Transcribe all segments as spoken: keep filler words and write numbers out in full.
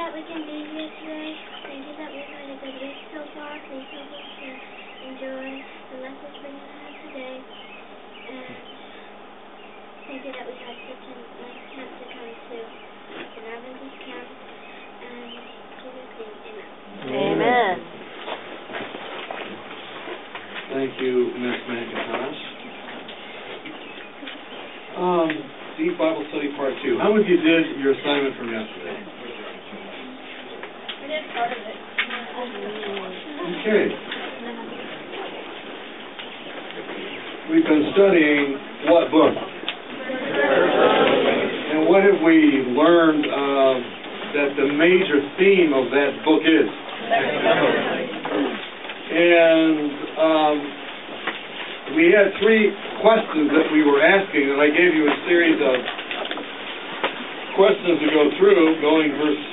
that we can be here today. Thank you that we've had a good week so far. Please help us to enjoy the message we're going to have today. And thank you that we had such a nice camp to come to. It's an Adventist camp. And give us name. Amen. Amen. Thank you, Miss McIntosh. Um, Deep Bible Study Part two. How many of you did your assignment from yesterday? I did part of it. Okay. We've been studying what book? And what have we learned uh, that the major theme of that book is? And um, we had three questions that we were asking, and I gave you a series of questions to go through, going verse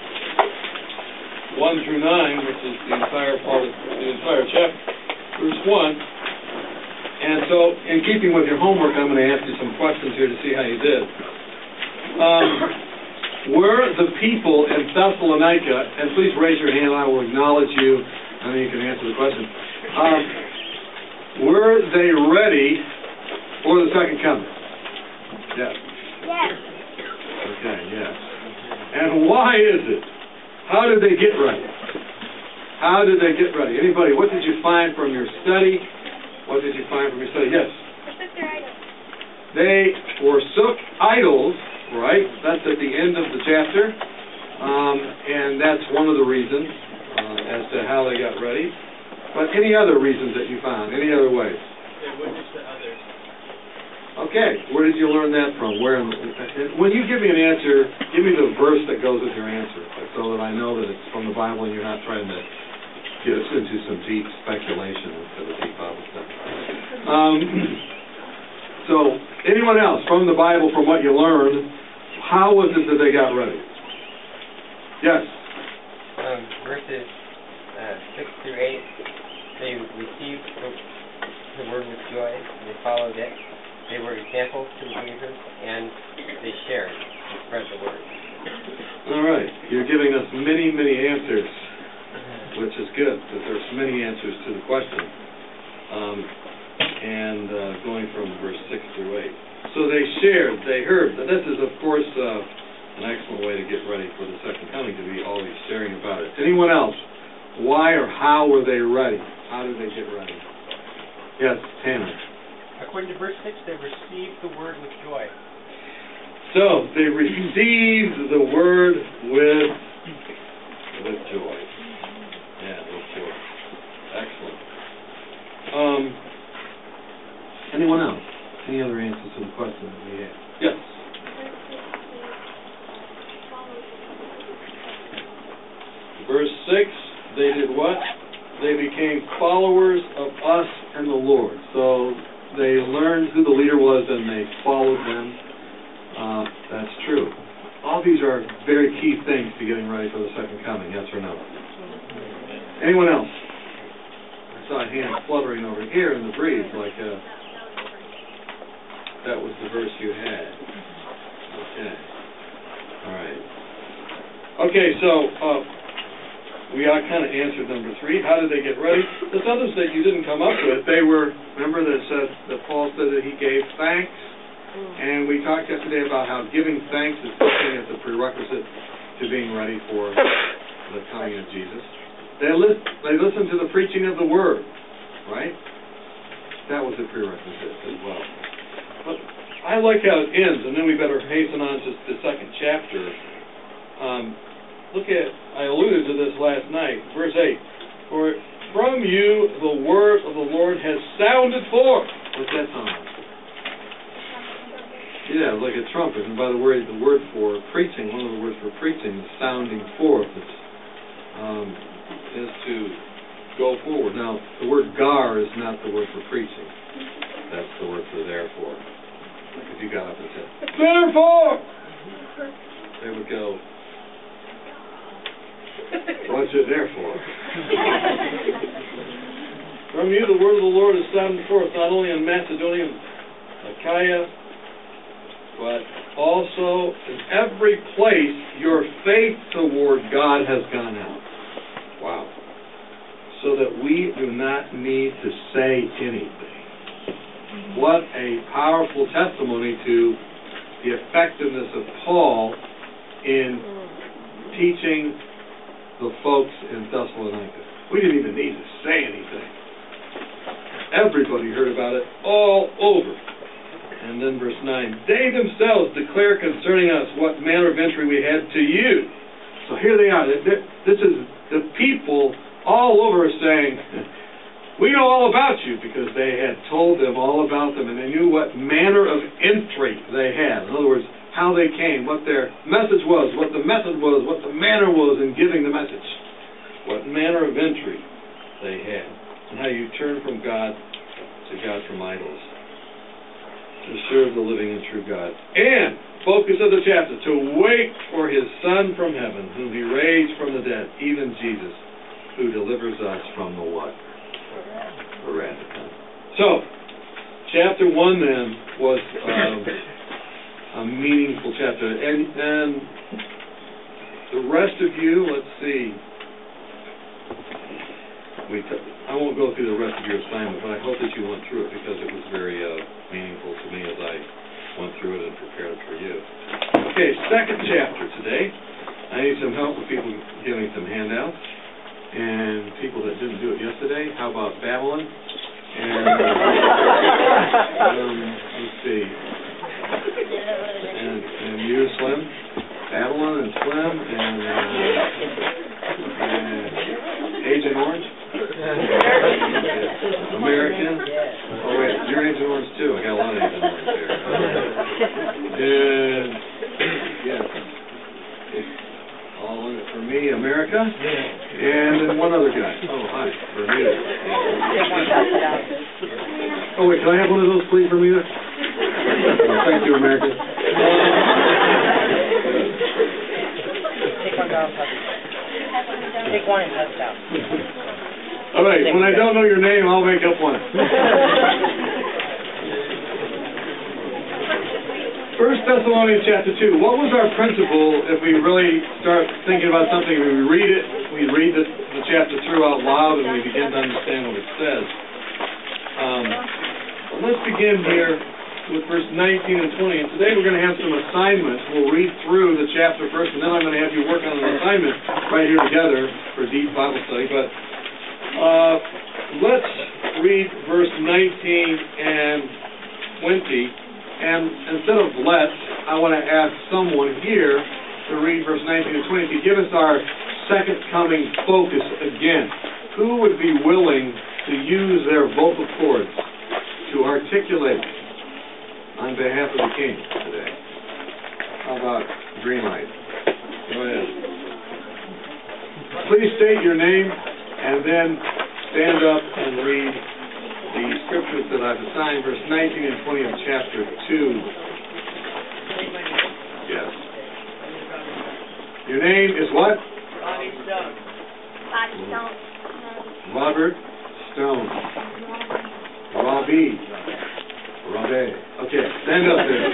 one through nine, which is the entire part of the entire chapter, verse one. And so, in keeping with your homework, I'm going to ask you some questions here to see how you did. Um, were the people in Thessalonica, and please raise your hand, I will acknowledge you, and then you can answer the question. Um, were they ready for the second coming? Yes. Yes. Okay, yes. And why is it? How did they get ready? How did they get ready? Anybody, what did you find from your study? What did you find from your study? Yes. Forsook their idols. They forsook idols, right? That's at the end of the chapter. Um, and that's one of the reasons uh, as to how they got ready. But any other reasons that you found? Any other ways? They witnessed to others. Okay, where did you learn that from? Where? In, when you give me an answer, give me the verse that goes with your answer, so that I know that it's from the Bible and you're not trying to get us into some deep speculation instead of deep Bible stuff. Um, so, anyone else from the Bible, from what you learned, how was it that they got ready? Yes. Um, verses uh, six through eight, they received the, the word with joy, and they followed it. They were examples to the believers, and they shared and spread the word. All right. You're giving us many, many answers, which is good, because there's many answers to the question. Um, and uh, going from verse six through eight. So they shared, they heard. Now, this is, of course, uh, an excellent way to get ready for the second coming, to be always sharing about it. Anyone else? Why or how were they ready? How did they get ready? Yes, Tanner. According to verse six, they received the word with joy. So, they received the word with, with joy. Yeah, with joy. Excellent. Um, anyone else? Any other answers to the question that we had? Yes. Verse six, they did what? They became followers of us and the Lord. So they learned who the leader was and they followed them. Uh, that's true. All these are very key things to getting ready for the second coming, yes or no? Anyone else? I saw a hand fluttering over here in the breeze, like uh, that was the verse you had. Okay. All right. Okay, so uh, we are kind of answered number three. How did they get ready? There's others that you didn't come up with. They were, remember that said that Paul said that he gave thanks, and we talked yesterday about how giving thanks is something that's a prerequisite to being ready for the coming of Jesus. They li- they listened to the preaching of the Word, right? That was a prerequisite as well. But I like how it ends, and then we better hasten on to the second chapter. Um, look at, I alluded to this last night, verse eight. For from you the word of the Lord has sounded forth. What's that sound like? Yeah, like a trumpet. And by the word, the word for preaching, one of the words for preaching is sounding forth. It's, um, is to go forward. Now, the word gar is not the word for preaching. That's the word for therefore. Like if you got up and said, therefore! They would go, what's it there for? From you the word of the Lord is sounded forth, not only in Macedonia and Achaia, but also in every place your faith toward God has gone out. Wow. So that we do not need to say anything. What a powerful testimony to the effectiveness of Paul in teaching the folks in Thessalonica. We didn't even need to say anything. Everybody heard about it all over. And then verse nine, they themselves declare concerning us what manner of entry we had to you. So here they are. This is the people all over saying, we know all about you, because they had told them all about them, and they knew what manner of entry they had. In other words, how they came, what their message was, what the method was, what the manner was in giving the message. What manner of entry they had, and how you turn from God to God from idols, to serve the living and true God. And, focus of the chapter, to wait for His Son from heaven, whom He raised from the dead, even Jesus, who delivers us from the what? The wrath to come. So, chapter one then was um, a meaningful chapter. And, and the rest of you, let's see. We t I won't go through the rest of your assignment, but I hope that you went through it, because it was very uh, meaningful to me as I went through it and prepared it for you. Okay, second chapter today. I need some help with people giving some handouts. And people that didn't do it yesterday, how about Babylon? And, um, let's see. And, and you, Slim? Babylon and Slim and, uh, and Agent Orange? American? Oh, wait, you're Agent Orange too. I got a lot of Agent Orange here. And, yes. All in it for me, America. And then one other guy. Oh, hi, Bermuda. Oh, wait, can I have one of those, please, Bermuda? Oh, thank you, America. Take one down, touch it. Take one and touch it out. All right, when I don't know your name, I'll make up one. First Thessalonians chapter two. What was our principle if we really start thinking about something? We read it, we read the, the chapter through out loud, and we begin to understand what it says. Um, let's begin here with verse nineteen and twenty. And today we're going to have some assignments. We'll read through the chapter first, and then I'm going to have you work on an assignment right here together for a deep Bible study. But uh, let's read verse nineteen and twenty. And instead of let's, I want to ask someone here to read verse nineteen and twenty to give us our second coming focus again. Who would be willing to use their vocal cords to articulate on behalf of the King today? How about green light? Go ahead. Please state your name and then stand up and read the scriptures that I've assigned, verse nineteen and twenty of chapter two. Yes. Your name is what? Bobby Stone. Bobby Stone. Robert Stone. Robbie. Robbie. Okay, stand up there.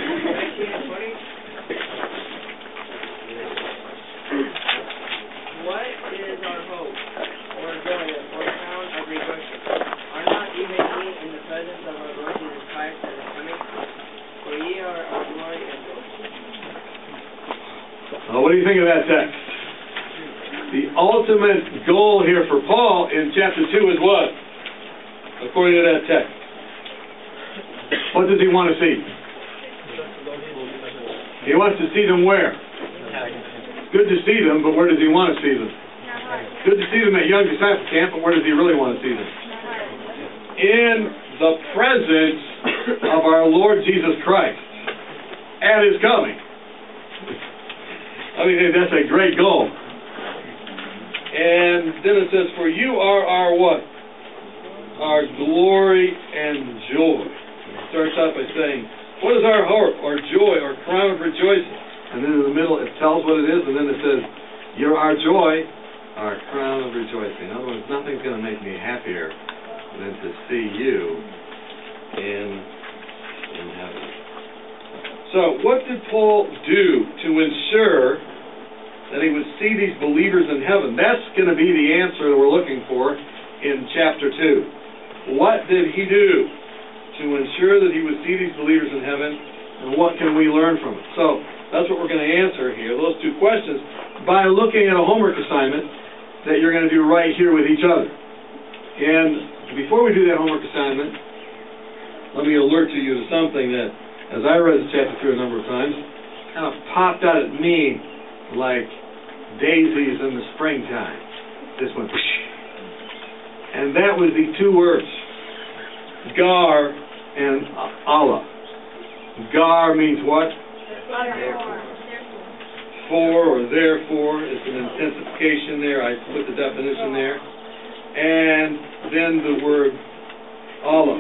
What is our hope, or joy, or crown of rejoicing? Are not even ye in the presence of our Lord Jesus Christ at his coming? For ye are our glory and joy. Well, what do you think of that text? The ultimate goal here for Paul in chapter two is what? According to that text. What does he want to see? He wants to see them where? Good to see them, but where does he want to see them? Good to see them at Young Disciple Camp, but where does he really want to see them? In the presence of our Lord Jesus Christ at his coming. I mean, that's a great goal. And then it says, for you are our what? Our glory and joy. It starts out by saying, what is our hope, our joy, our crown of rejoicing? And then in the middle it tells what it is, and then it says, you're our joy, our crown of rejoicing. In other words, nothing's going to make me happier than to see you in, in heaven. So, what did Paul do to ensure that he would see these believers in heaven? That's going to be the answer that we're looking for in chapter two. What did he do to ensure that he would see these believers in heaven, and what can we learn from it? So, that's what we're going to answer here, those two questions, by looking at a homework assignment that you're going to do right here with each other. And before we do that homework assignment, let me alert to you to something that, as I read the chapter through a number of times, kind of popped out at me like daisies in the springtime. This went, whoosh. And that was the two words, gar and Allah. Gar means what? For or therefore. It's an intensification there. I put the definition there. And then the word Allah.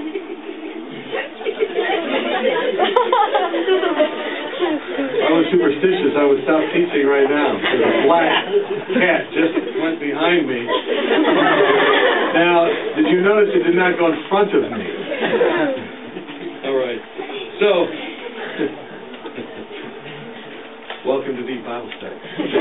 I was superstitious. I would stop teaching right now. Because a black cat just went behind me. Now, did you notice it did not go in front of me? All right. So, welcome to Deep Bible Study.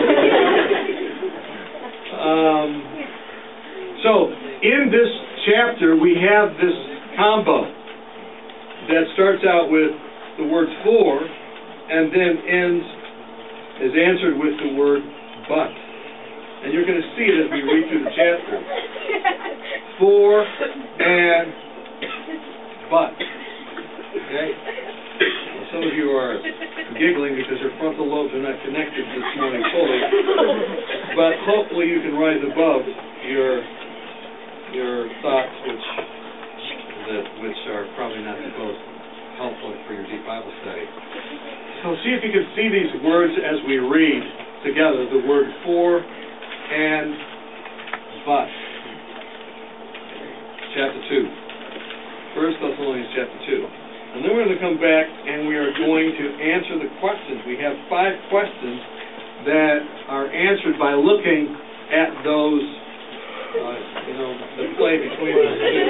um, so, in this chapter, we have this combo that starts out with the word for, and then ends, is answered with the word but. And you're going to see it as we read through the chapter. For and but. Okay? Well, some of you are giggling because your frontal lobes are not connected this morning fully. But hopefully you can rise above your your thoughts, which that which are probably not the most helpful for your deep Bible study. So see if you can see these words as we read together, the word for and but. Chapter two. First Thessalonians chapter two. And then we're going to come back and we are going to answer the questions. We have five questions that are answered by looking at those, uh, you know, the play between those two.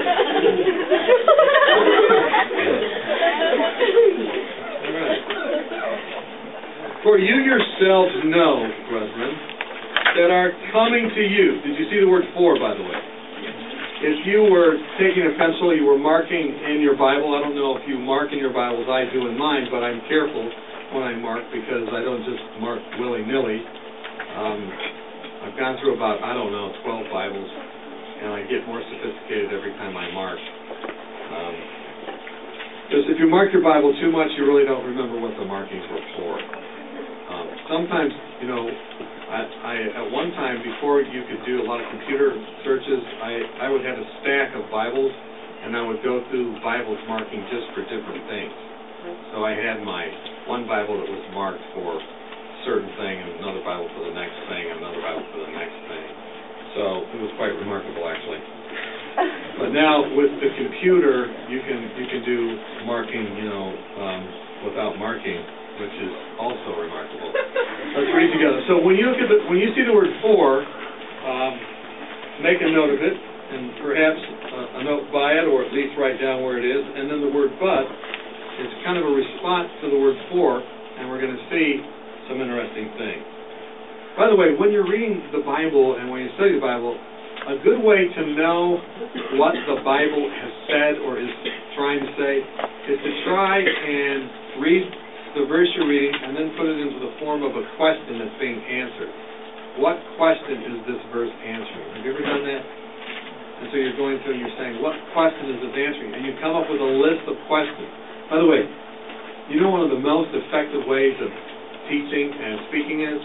All right. For you yourselves know, brethren, that are coming to you. Did you see the word for, by the way? If you were taking a pencil, you were marking in your Bible. I don't know if you mark in your Bible as I do in mine, but I'm careful when I mark because I don't just mark willy-nilly. Um, I've gone through about, I don't know, twelve Bibles, and I get more sophisticated every time I mark. Um, because if you mark your Bible too much, you really don't remember what the markings were for. Um, sometimes, you know, I, I at one time, before you could do a lot of computer searches, I, I would have a stack of Bibles, and I would go through Bibles marking just for different things. So I had my one Bible that was marked for a certain thing, and another Bible for the next thing, and another Bible for the next thing. So it was quite remarkable, actually. But now with the computer, you can you can do marking, you know, um, without marking, which is also remarkable. Let's read together. So when you look at the, when you see the word for, um, make a note of it, and perhaps a, a note by it, or at least write down where it is. And then the word but is kind of a response to the word for, and we're going to see some interesting things. By the way, when you're reading the Bible and when you study the Bible, a good way to know what the Bible has said or is trying to say is to try and read the verse you're reading and then put it into the form of a question that's being answered. What question is this verse answering? Have you ever done that? And so you're going through and you're saying, what question is this answering? And you come up with a list of questions. By the way, you know one of the most effective ways of teaching and speaking is?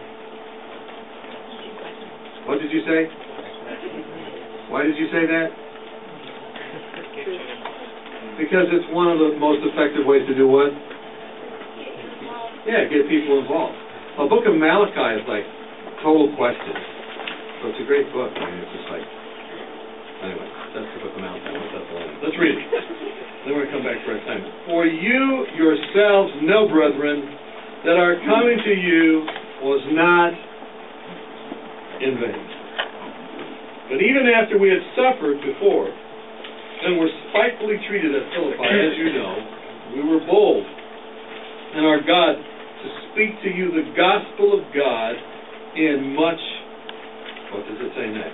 What did you say? Why did you say that? Because it's one of the most effective ways to do what? Yeah, get people involved. A book of Malachi is like total questions. So it's a great book. I mean, it's just like, anyway, that's the book of Malachi. Let's read it. Then we're going to come back for our time. For you yourselves know, brethren, that our coming to you was not in vain. But even after we had suffered before, and were spitefully treated at Philippi, as you know, we were bold and our God to speak to you the gospel of God in much, what does it say next?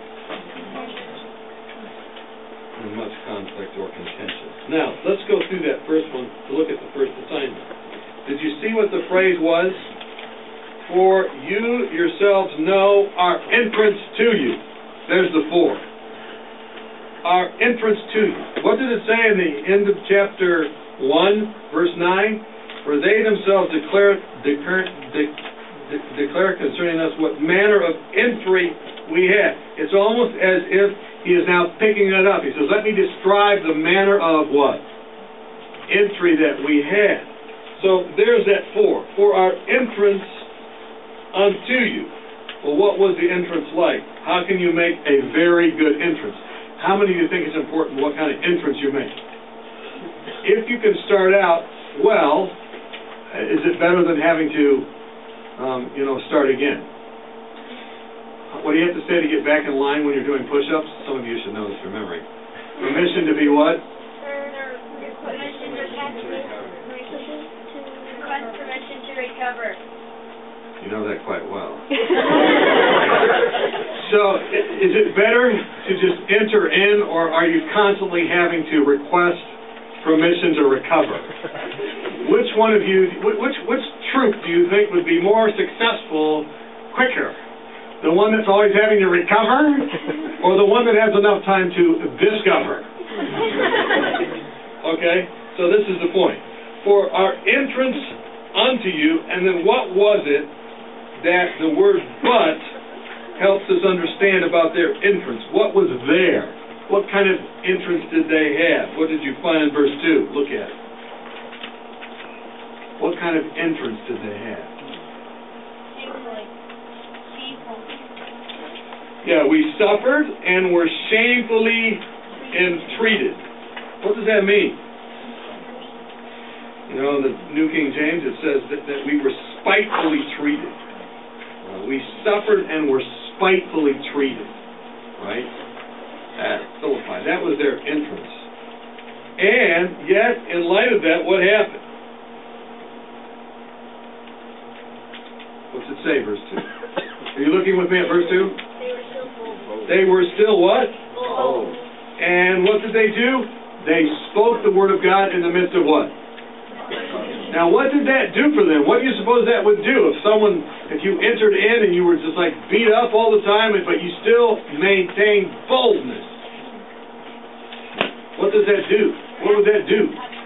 In much conflict or contention. Now, let's go through that first one to look at the first assignment. Did you see what the phrase was? For you yourselves know our entrance to you. There's the for. Our entrance to you. What did it say in the end of chapter one, verse nine? For they themselves declare, declare, de, de, declare concerning us what manner of entry we had. It's almost as if he is now picking it up. He says, let me describe the manner of what? Entry that we had. So there's that for. For our entrance unto you. Well, what was the entrance like? How can you make a very good entrance? How many of you think it's important what kind of entrance you make? If you can start out well, is it better than having to, um, you know, start again? What do you have to say to get back in line when you're doing push-ups? Some of you should know this from memory. Permission to be what? Permission to request permission to recover. You know that quite well. So, is it better to just enter in, or are you constantly having to request permission to recover? Which one of you, which which troop do you think would be more successful quicker? The one that's always having to recover, or the one that has enough time to discover? Okay, so this is the point. For our entrance unto you, and then what was it that the word but helps us understand about their entrance? What was there? What kind of entrance did they have? What did you find in verse two? Look at it. What kind of entrance did they have? Yeah, we suffered and were shamefully entreated. What does that mean? You know, in the New King James it says that, that we were spitefully treated. Uh, we suffered and were spitefully treated. Right? At Philippi. That was their entrance. And yet, in light of that, what happened? What's it say, verse two? Are you looking with me at verse two? They were still bold. They were still what? Bold. And what did they do? They spoke the word of God in the midst of what? Now, what did that do for them? What do you suppose that would do if someone, if you entered in and you were just like beat up all the time, but you still maintained boldness? What does that do? What would that do?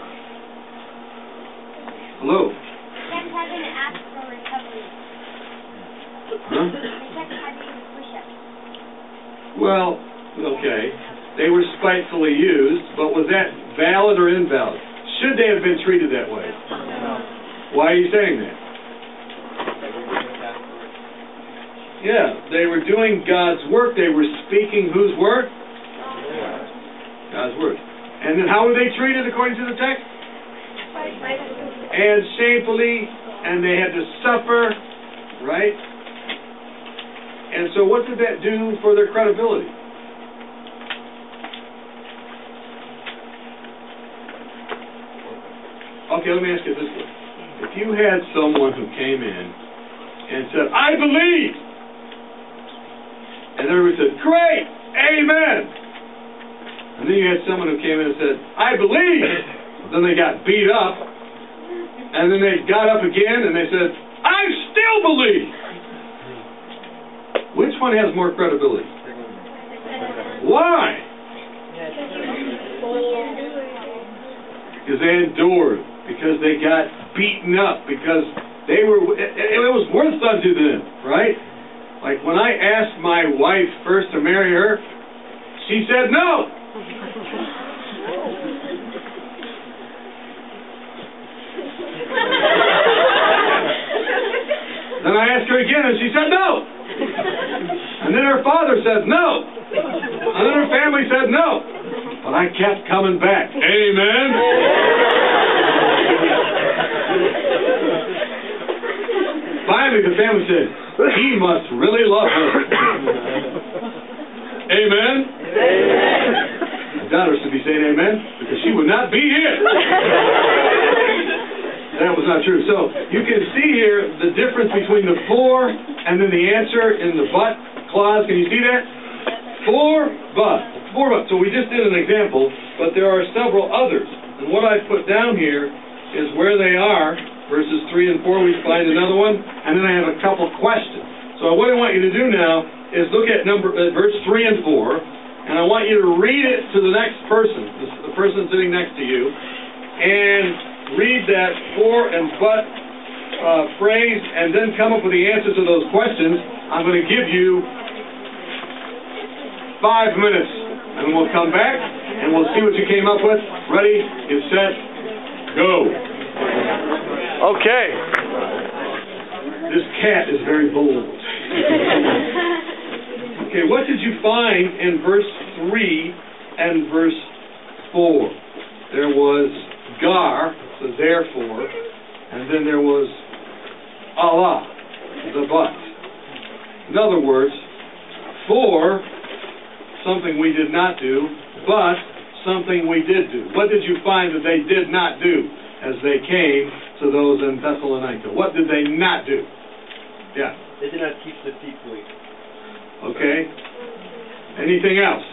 Hello? Kept having to ask for recovery. Huh? They kept having to push up. Well, okay. They were spitefully used, but was that valid or invalid? Should they have been treated that way? Why are you saying that? Yeah, they were doing God's work. They were speaking whose work? God's word. And then how were they treated according to the text? And shamefully, and they had to suffer, right? And so what did that do for their credibility? Okay, let me ask you this way. If you had someone who came in and said, I believe, and everybody said, great, amen. And then you had someone who came in and said, I believe. Then they got beat up, and then they got up again and they said, I still believe. Which one has more credibility? Why? Because they endured. Because they got beaten up. Because they were, it, it was worth something to them, right? Like when I asked my wife first to marry her, she said no. Then I asked her again and she said no. And then her father said no. And then her family said no. But I kept coming back. Amen. Finally the family said, he must really love her. Amen. My daughter should be saying amen because she would not be here. That was not true. So you can see here the difference between the for and then the answer in the but clause. Can you see that? For, but. For, but. So we just did an example, but there are several others. And what I put down here is where they are, verses three and four. We find another one, and then I have a couple questions. So what I want you to do now is look at number uh, verse three and four, and I want you to read it to the next person, the, the person sitting next to you, and read that for and but uh, phrase, and then come up with the answers to those questions. I'm going to give you five minutes, and we'll come back, and we'll see what you came up with. Ready, get set, go. Okay. This cat is very bold. Okay, what did you find in verse three and verse four? There was gar, the therefore, and then there was Allah, the but. In other words, for something we did not do, but something we did do. What did you find that they did not do as they came to those in Thessalonica? What did they not do? Yeah. They did not teach deceitfully. Okay. Anything else?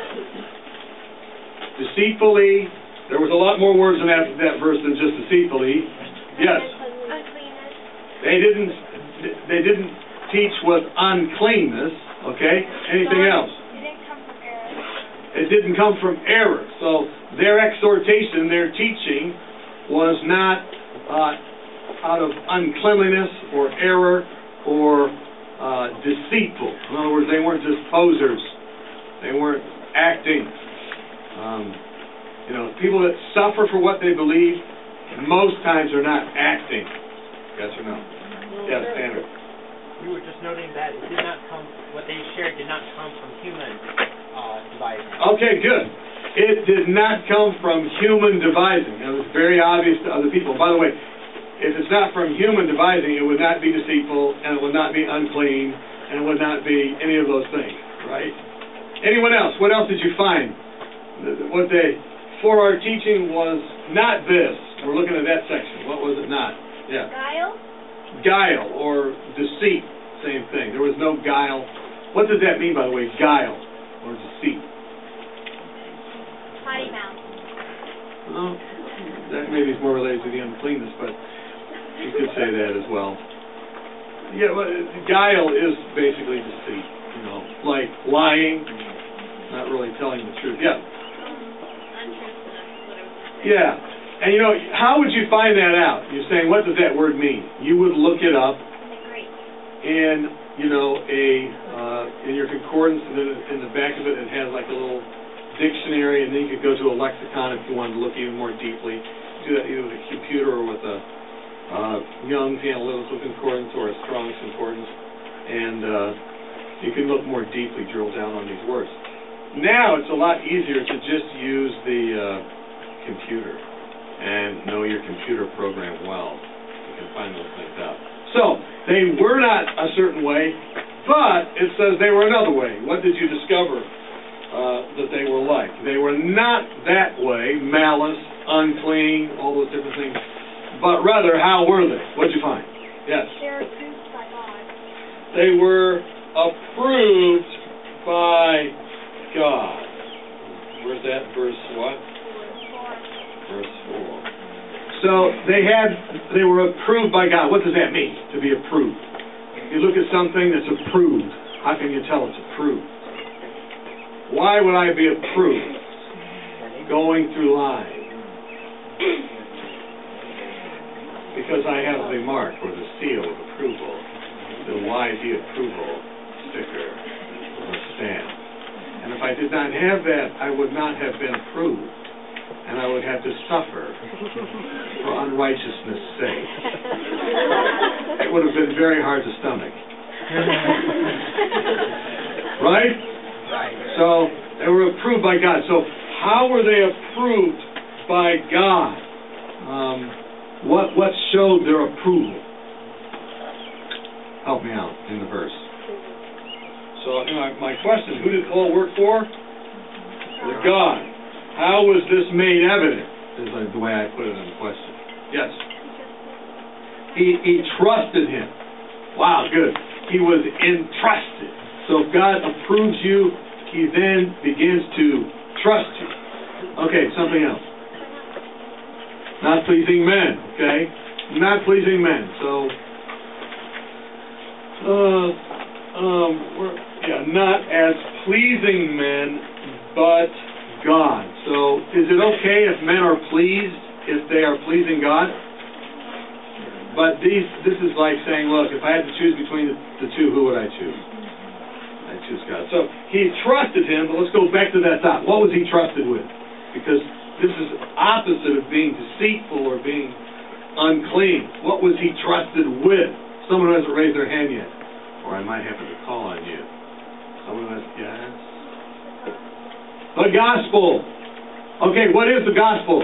Deceitfully. There was a lot more words in that, that verse than just deceitfully. Yes. Uncleanness. They didn't. They didn't teach with uncleanness. Okay. Anything else? It didn't come from error. So their exhortation, their teaching, was not uh, out of uncleanliness or error or uh, deceitful. In other words, they weren't just posers. They weren't acting. Um, you know, people that suffer for what they believe, most times are not acting. Yes or no? Yes, Andrew. We were just noting that it did not come, what they shared did not come from human uh, devising. Okay, good. It did not come from human devising. It was very obvious to other people. By the way, if it's not from human devising, it would not be deceitful, and it would not be unclean, and it would not be any of those things, right? Anyone else? What else did you find? What they, for our teaching was not this. We're looking at that section. What was it not? Yeah. Guile? Guile, or deceit, same thing. There was no guile. What does that mean, by the way, guile, or deceit? Potty mouth. Well, that maybe is more related to the uncleanness, but you could say that as well. Yeah, well, guile is basically deceit, you know, like lying, not really telling the truth. Yeah. Yeah. And, you know, how would you find that out? You're saying, what does that word mean? You would look it up in, you know, a uh, in your concordance, and then in the back of it, it has like a little dictionary, and then you could go to a lexicon if you wanted to look even more deeply. Do that either with a computer or with a uh, Young's Analytical Concordance or a Strong's Concordance, and uh, you can look more deeply, drill down on these words. Now it's a lot easier to just use the uh, computer and know your computer program well. You can find those things out. So, they were not a certain way, but it says they were another way. What did you discover uh, that they were like? They were not that way, malice, unclean, all those different things, but rather, how were they? What did you find? Yes? They were approved by God. They were approved by God. Where's that? Verse what? Verse four. So they had, they were approved by God. What does that mean, to be approved? You look at something that's approved. How can you tell it's approved? Why would I be approved? Going through life. Because I have the mark or the seal of approval, the Y D approval sticker or stamp. And if I did not have that, I would not have been approved. And I would have to suffer for unrighteousness' sake. It would have been very hard to stomach. Right? Right. So, they were approved by God. So, how were they approved by God? Um, what, what showed their approval? Help me out in the verse. So, you know, my question, who did Paul work for? The God. How was this made evident, is like the way I put it in the question. Yes? Because they He, he trusted him. Wow, good. He was entrusted. So if God approves you, he then begins to trust you. Okay, something else. Not pleasing men, okay? Not pleasing men. So, uh, um, we're, yeah, not as pleasing men, but God. So, is it okay if men are pleased if they are pleasing God? But these, this is like saying, look, if I had to choose between the, the two, who would I choose? I choose God. So he trusted him, but let's go back to that thought. What was he trusted with? Because this is opposite of being deceitful or being unclean. What was he trusted with? Someone who hasn't raised their hand yet. Or I might happen to call on you. Someone who has, yes. The gospel. Okay, what is the gospel?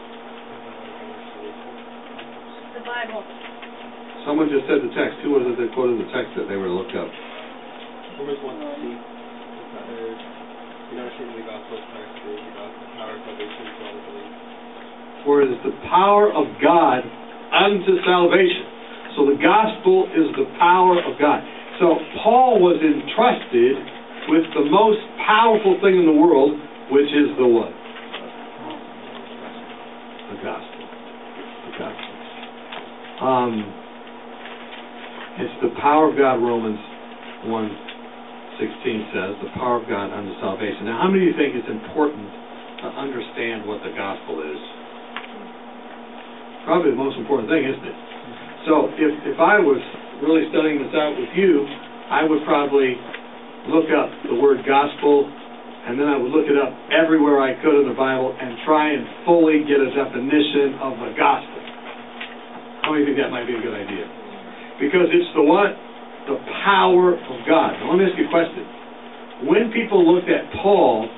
The Bible. Someone just said the text. Who was it that quoted the text that they were to look up? Romans one sixteen. You know, shame the gospel of Christ is the gospel power of salvation to all who believe. For it is the power of God unto salvation. So the gospel is the power of God. So Paul was entrusted with the most powerful thing in the world, which is the what? The gospel. The gospel. Um, it's the power of God, Romans one sixteen says, the power of God unto salvation. Now, how many of you think it's important to understand what the gospel is? Probably the most important thing, isn't it? So, if, if I was really studying this out with you, I would probably look up the word gospel, and then I would look it up everywhere I could in the Bible and try and fully get a definition of the gospel. How many think that might be a good idea? Because it's the what? The power of God. Now, let me ask you a question. When people looked at Paul,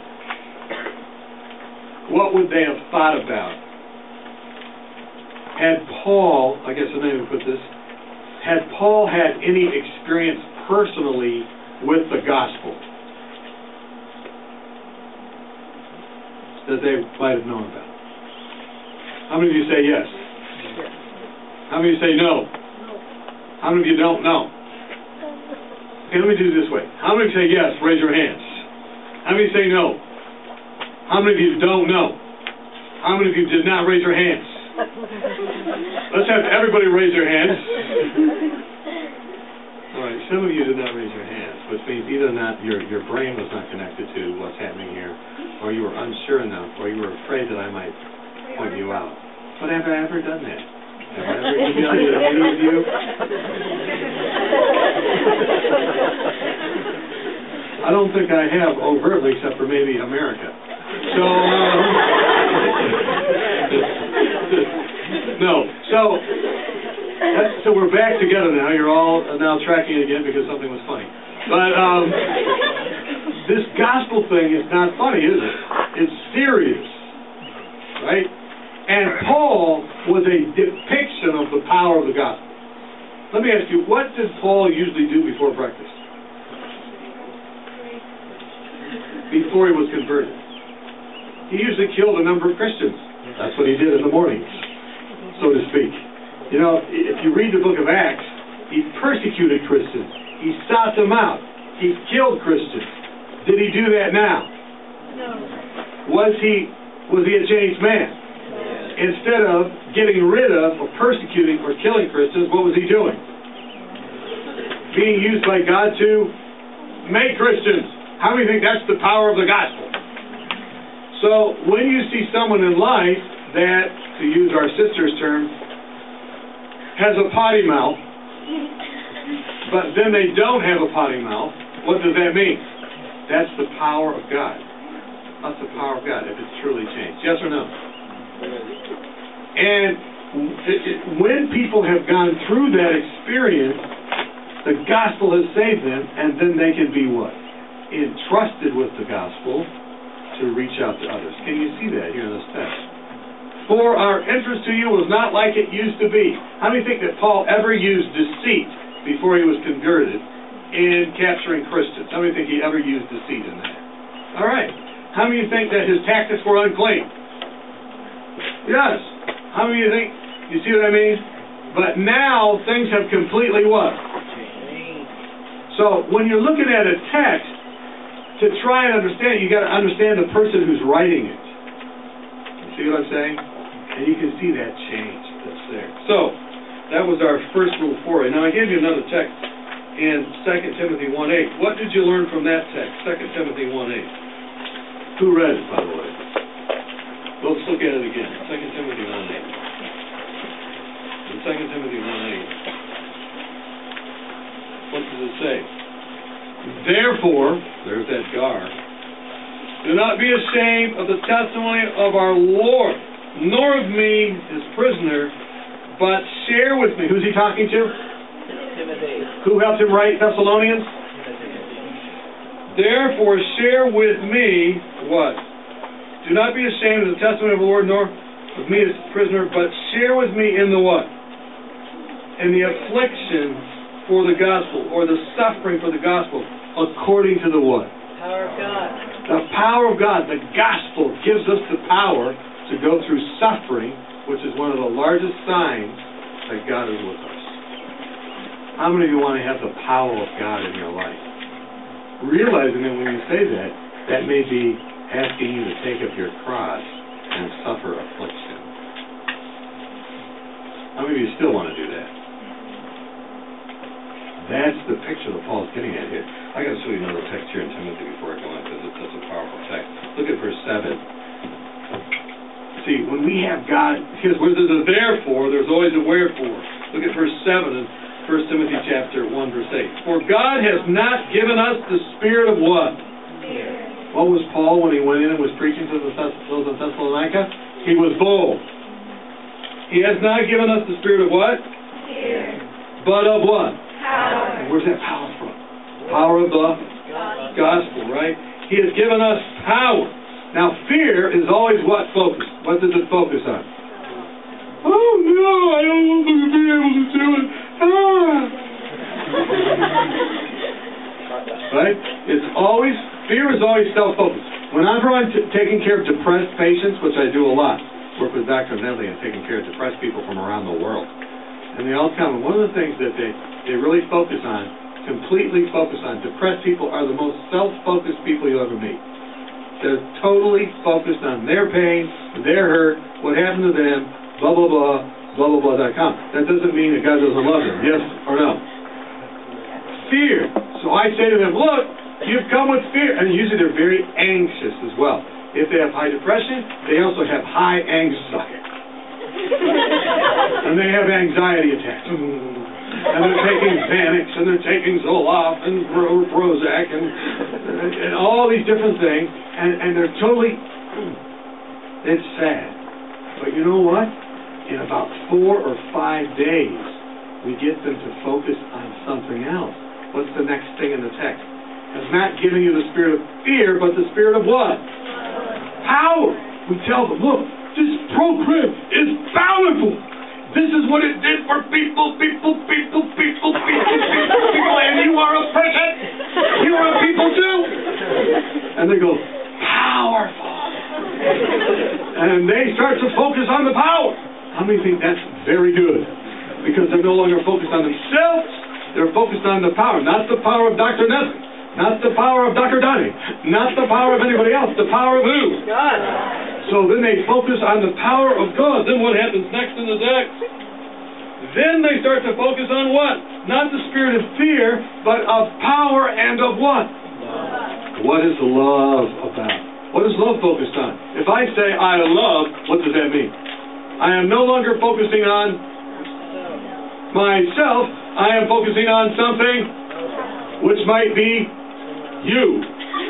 what would they have thought about? Had Paul, I guess the name would put this, had Paul had any experience personally with the gospel that they might have known about? How many of you say yes? How many of you say no? How many of you don't know? Okay, let me do it this way. How many of you say yes? Raise your hands. How many say no? How many of you don't know? How many of you did not raise your hands? Let's have everybody raise their hands. All right, some of you did not raise your hands, which means either not your your brain was not connected to what's happening here, or you were unsure enough, or you were afraid that I might point you out. But have I ever done that? Have I ever humiliated any of you? I don't think I have overtly, except for maybe America. So, um, no. So, that's, so we're back together now. You're all now tracking again because something was funny. But um, this gospel thing is not funny, is it? It's serious, right? And Paul was a depiction of the power of the gospel. Let me ask you, what did Paul usually do before breakfast? Before he was converted. He usually killed a number of Christians. That's what he did in the mornings, so to speak. You know, if you read the book of Acts, he persecuted Christians. He sought them out. He killed Christians. Did he do that now? No. Was he, was he a changed man? Instead of getting rid of or persecuting or killing Christians, what was he doing? Being used by God to make Christians. How many think that's the power of the gospel? So when you see someone in life that, to use our sister's term, has a potty mouth, but then they don't have a potty mouth, what does that mean? That's the power of God. That's the power of God if it's truly changed. Yes or no? And it, it, when people have gone through that experience, the gospel has saved them, and then they can be what? Entrusted with the gospel to reach out to others. Can you see that here in this text? For our interest to you was not like it used to be. How many think that Paul ever used deceit before he was converted in capturing Christians? How many think he ever used deceit in that? All right. How many think that his tactics were unclean? Yes. How many of you think, you see what I mean? But now things have completely what? So when you're looking at a text, to try and understand, you got to understand the person who's writing it. You see what I'm saying? And you can see that change that's there. So that was our first little foray. Now I gave you another text in Second Timothy one eight. What did you learn from that text? Second Timothy one eight. Who read it, by the way? Let's look at it again. Second Timothy one eight. In Second Timothy one eight. What does it say? Therefore, there's that gar, do not be ashamed of the testimony of our Lord, nor of me, his prisoner, but share with me. Who's he talking to? Timothy. Who helped him write Thessalonians? Therefore, share with me what? Do not be ashamed of the testimony of the Lord, nor of me as prisoner, but share with me in the what? In the affliction for the gospel, or the suffering for the gospel, according to the what? Power of God. The power of God. The gospel gives us the power to go through suffering, which is one of the largest signs that God is with us. How many of you want to have the power of God in your life? Realizing that when you say that, that may be asking you to take up your cross and suffer affliction. How many of you still want to do that? That's the picture that Paul's getting at here. I got to show you another text here in Timothy before I go on, because it's such a powerful text. Look at verse seven. See, when we have God, because where there's a therefore, there's always a wherefore. Look at verse seven in First Timothy chapter one, verse eight. For God has not given us the spirit of what? Fear. What was Paul when he went in and was preaching to the Thess- those in Thessalonica? He was bold. He has not given us the spirit of what? Fear. But of what? Power. Where's that power from? Power of the gospel, right? He has given us power. Now, fear is always what focus? What does it focus on? Oh, no, I don't want to be able to do it. Ah. Right? It's always, fear is always self-focused. Whenever I'm t- taking care of depressed patients, which I do a lot, work with Doctor Nedley and taking care of depressed people from around the world. And they all come, and one of the things that they, they really focus on, completely focus on, depressed people are the most self-focused people you'll ever meet. They're totally focused on their pain, their hurt, what happened to them, blah, blah, blah, blah, blah, blah, dot com. That doesn't mean that God doesn't love them, yes or no? Fear. So I say to them, look, you've come with fear. And usually they're very anxious as well. If they have high depression, they also have high anxiety. And they have anxiety attacks. And they're taking Xanax, and they're taking Zoloft, and Pro- Prozac, and, and all these different things. And, and they're totally, it's sad. But you know what? In about four or five days, we get them to focus on something else. What's the next thing in the text? It's not giving you the spirit of fear, but the spirit of what? Power. We tell them, look, this program is powerful. This is what it did for people, people, people, people, people, people, people, and you are a person. You are a people too. And they go, powerful. And they start to focus on the power. How many think that's very good? Because they're no longer focused on themselves. They're focused on the power. Not the power of Doctor Nesbitt. Not the power of Doctor Dunning. Not the power of anybody else. The power of who? God. So then they focus on the power of God. Then what happens next in the text? Then they start to focus on what? Not the spirit of fear, but of power and of what? Love. What is love about? What is love focused on? If I say I love, what does that mean? I am no longer focusing on myself. I am focusing on something which might be you.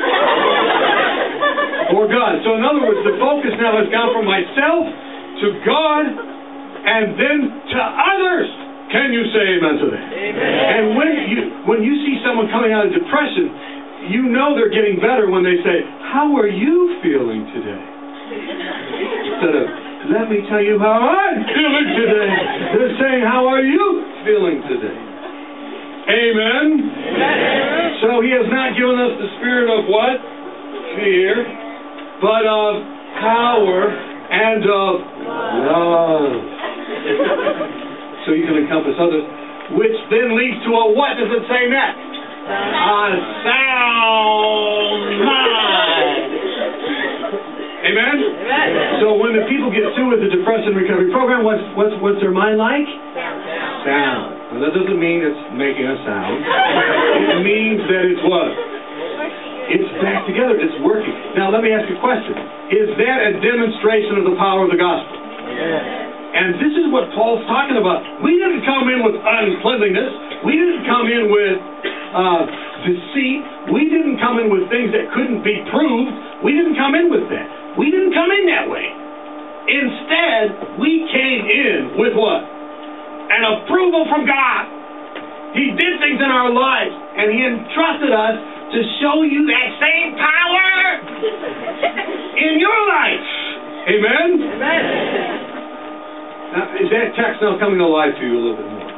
Or God. So in other words, the focus now has gone from myself to God and then to others. Can you say amen to that? Amen. And when you when you see someone coming out of depression, you know they're getting better when they say, how are you feeling today? Instead of, let me tell you how I'm feeling today. They're saying, how are you feeling today? Amen? Amen. So he has not given us the spirit of what? Fear, but of power and of love. so you can encompass others, which then leads to a what does it say next? A sound mind. Amen? Amen. So when the people get through with the depression recovery program, what's what's what's their mind like? Sound. Sound. Well, that doesn't mean it's making a sound. It means that it's what? It's back together. It's working. Now let me ask you a question. Is that a demonstration of the power of the gospel? Yes. And this is what Paul's talking about. We didn't come in with uncleanliness. We didn't come in with uh, deceit. We didn't come in with things that couldn't be proved. We didn't come in with that. We didn't come in that way. Instead, we came in with what? An approval from God. He did things in our lives, and He entrusted us to show you that same power in your life. Amen? Amen. Now, is that text now coming alive to you a little bit more?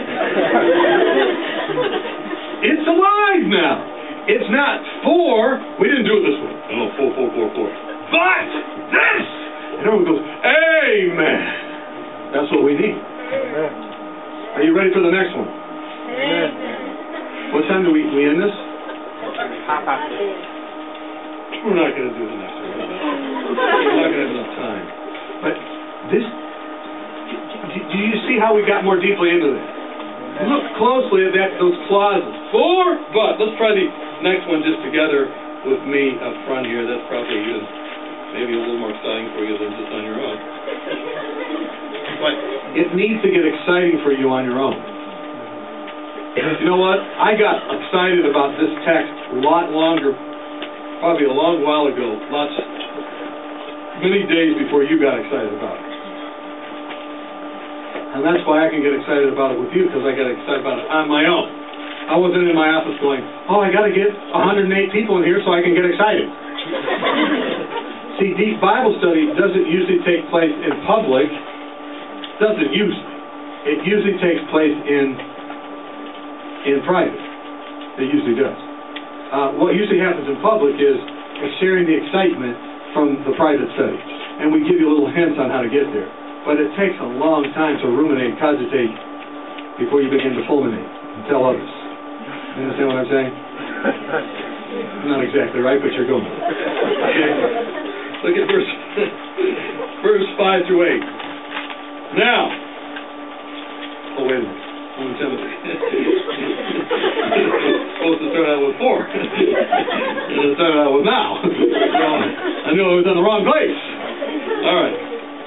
It's alive now. It's not for, we didn't do it this way. Oh, four, four, four, four. But this! And everyone goes, amen. That's what we need. Are you ready for the next one? Amen. What time do we, we end this? Half past six. We're not going to do the next one. We're not going to have enough time. But this, do, do you see how we got more deeply into this? Look closely at that, those clauses. For, but. Let's try the next one just together with me up front here. That's probably good. Maybe a little more exciting for you than just on your own. But it needs to get exciting for you on your own. You know what? I got excited about this text a lot longer, probably a long while ago, lots, many days before you got excited about it. And that's why I can get excited about it with you, because I got excited about it on my own. I wasn't in my office going, oh, I got to get one hundred eight people in here so I can get excited. See, deep Bible study doesn't usually take place in public. Doesn't usually. It usually takes place in in private. It usually does. Uh, what usually happens in public is sharing the excitement from the private study. And we give you little hints on how to get there. But it takes a long time to ruminate, cogitate, before you begin to fulminate and tell others. You understand what I'm saying? Not exactly right, but you're going. Okay. Look at verse, verse five through eight. Now, oh wait a minute. One Timothy. Supposed to start out with four. It started out with now. So I knew I was in the wrong place. All right.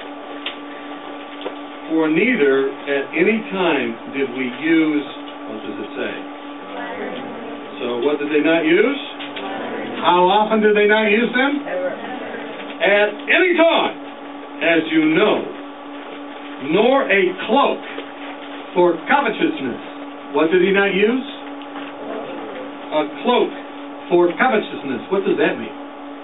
For neither at any time did we use, what does it say? So what did they not use? How often did they not use them? At any time, as you know, nor a cloak for covetousness. What did he not use? A cloak for covetousness. What does that mean?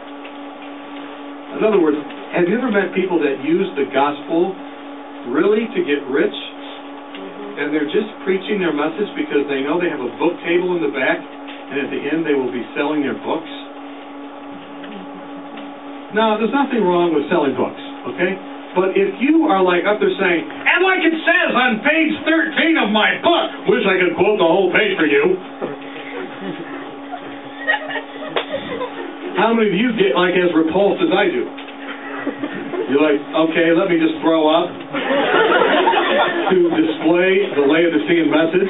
In other words, have you ever met people that use the gospel really to get rich? And they're just preaching their message because they know they have a book table in the back, and at the end they will be selling their books? Now, there's nothing wrong with selling books, okay? But if you are like up there saying, and like it says on page thirteen of my book, wish I could quote the whole page for you. How many of you get like as repulsed as I do? You're like, okay, let me just throw up to display the Laodicean message.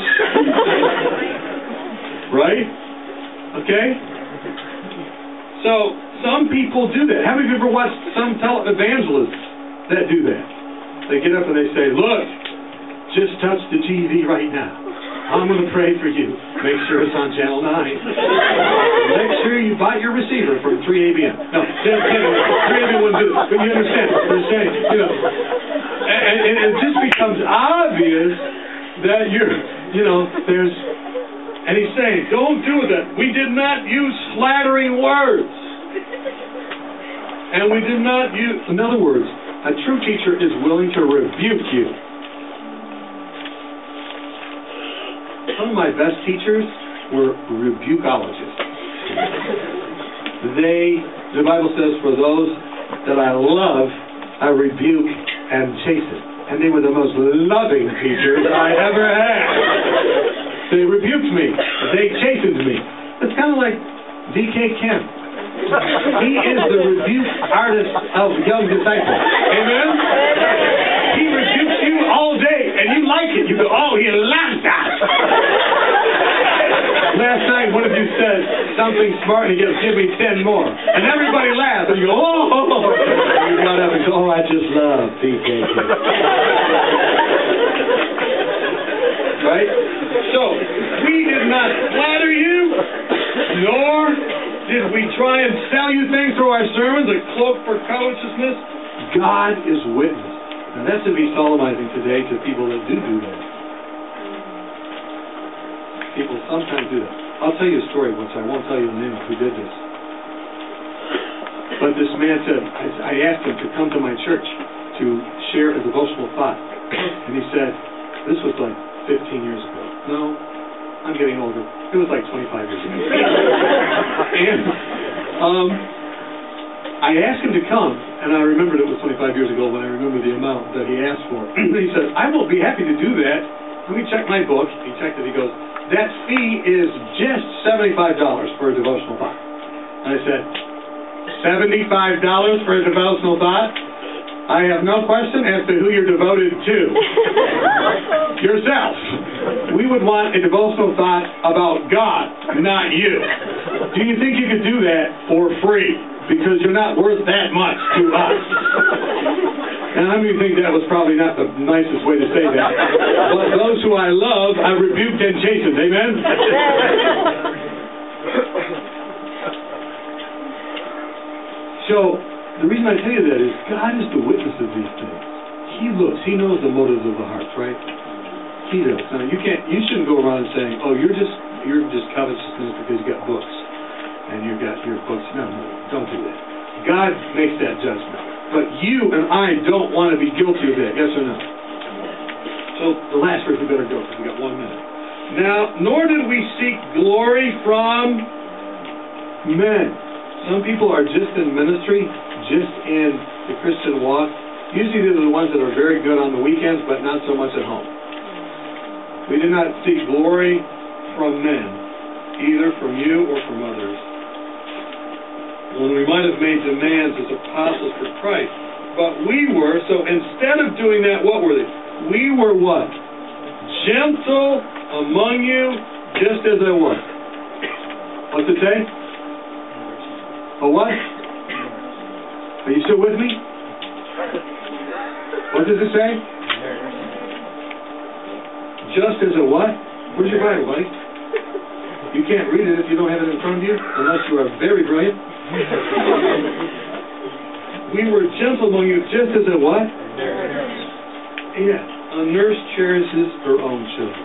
Right? Okay? So, some people do that. How many of you ever watched some televangelists that do that? They get up and they say, look, just touch the T V right now. I'm going to pray for you. Make sure it's on channel nine. Make sure you buy your receiver from three A B M. No, three A B M wouldn't do it. But you understand. They're saying, you know, and, and it just becomes obvious that you're, you know, there's, and he's saying, don't do that. We did not use flattering words. And we did not use, in other words, a true teacher is willing to rebuke you. Some of my best teachers were rebukologists. They, the Bible says, for those that I love, I rebuke and chasten. and they were the most loving teachers I ever had. They rebuked me. They chastened me. It's kind of like D K Kemp. He is the rebuke artist of young disciples. Amen? He rebukes you all day, and you like it. You go, oh, he loves that. Last night, one of you said something smart, and he goes, give me ten more. And everybody laughs, and you go, oh. And you got up and go, oh, I just love D K Kemp. Right? So, we did not flatter you, nor did we try and sell you things through our sermons, a cloak for covetousness. God is witness. And that's to be solemnizing today to people that do do that. People sometimes do that. I'll tell you a story once. I won't tell you the name of who did this. But this man said, I, I asked him to come to my church to share a devotional thought. And he said, this was like fifteen years ago. No, I'm getting older. It was like twenty-five years ago. And um, I asked him to come, and I remembered it was twenty-five years ago when I remembered the amount that he asked for. He said, I will be happy to do that. Let me check my book. He checked it. He goes, that fee is just seventy-five dollars for a devotional thought. And I said, seventy-five dollars for a devotional thought? I have no question as to who you're devoted to. Yourself. We would want a devotional thought about God, not you. Do you think you could do that for free? Because you're not worth that much to us. And how many think that was probably not the nicest way to say that? But those who I love, I rebuked and chastened. Amen? So, the reason I tell you that is God is the witness of these things. He looks. He knows the motives of the hearts, right? He does. Now, you can't. You shouldn't go around saying, "Oh, you're just you're just covetousness because you got books and you got your books." No, no, don't do that. God makes that judgment. But you and I don't want to be guilty of that. Yes or no? So the last verse we better go because we got one minute. Now, nor did we seek glory from men. Some people are just in ministry, just in the Christian walk. Usually they're the ones that are very good on the weekends, but not so much at home. We did not seek glory from men, either from you or from others, when we might have made demands as apostles for Christ. But we were, so instead of doing that, what were they? We were what? Gentle among you, just as I was. What's it say? A what? Are you still with me? What does it say? Just as a what? Where's your Bible, buddy? You can't read it if you don't have it in front of you, unless you are very brilliant. We were gentle among you, just as a what? Yeah. A nurse cherishes her own children.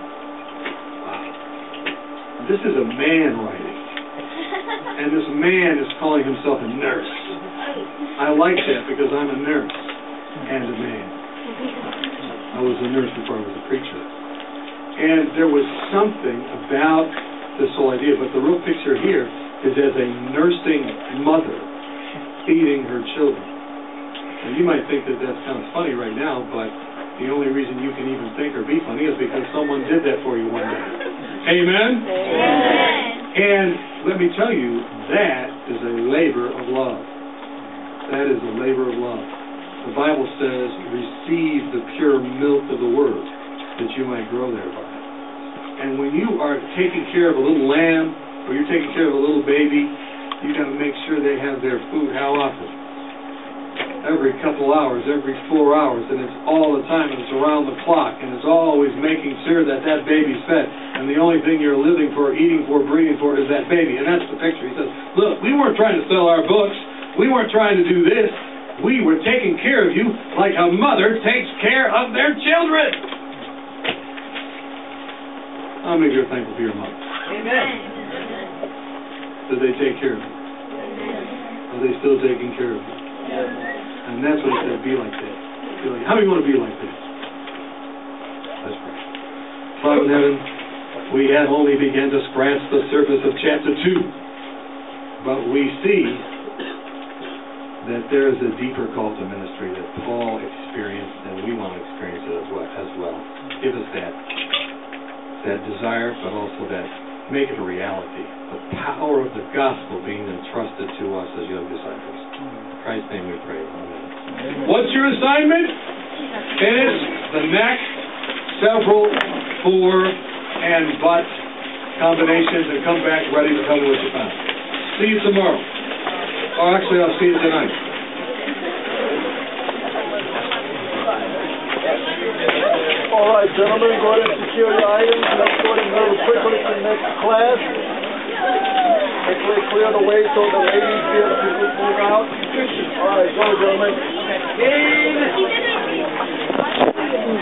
Wow. This is a man writing. And this man is calling himself a nurse. I like that because I'm a nurse and a man. I was a nurse before I was a preacher. And there was something about this whole idea, but the real picture here is as a nursing mother feeding her children. And you might think that that's kind of funny right now, but the only reason you can even think or be funny is because someone did that for you one day. Amen? Amen. And let me tell you, that is a labor of love. That is a labor of love. The Bible says, receive the pure milk of the Word, that you might grow thereby. And when you are taking care of a little lamb, or you're taking care of a little baby, you got to make sure they have their food. How often? Every couple hours, every four hours, and it's all the time, and it's around the clock, and it's always making sure that that baby's fed. And the only thing you're living for, eating for, breathing for is that baby. And that's the picture. He says, look, we weren't trying to sell our books. We weren't trying to do this. We were taking care of you like a mother takes care of their children. How many of you are thankful for your mother? Amen. Did they take care of you? Are they still taking care of you? And that's what he said, be like that. Be like, how many want to be like that? Let's pray. Father in heaven, we have only begun to scratch the surface of chapter two. But we see that there is a deeper call to ministry that Paul experienced, and we want to experience it as well. As well. Give us that, that desire, but also that, make it a reality. The power of the gospel being entrusted to us as young disciples. In Christ's name we pray. Amen. What's your assignment? Finish the next several for and but combinations and come back ready to tell me what you found. See you tomorrow. Or actually, I'll see you tonight. All right, gentlemen, go ahead and secure your items. Let's go ahead and move quickly to the next class. Quickly clear the way so the ladies be able to move out. All right, go, gentlemen.